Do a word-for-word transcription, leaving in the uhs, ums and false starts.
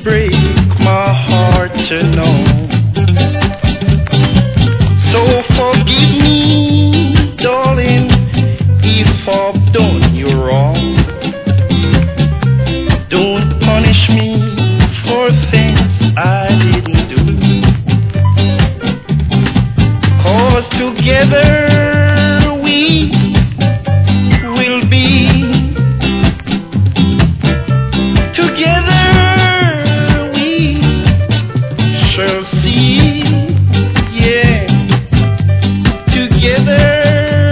break my heart to know. So forgive me, darling, if I've done you wrong. Don't punish me for things I didn't do. 'Cause together we will be. Together we shall see. Yeah. Together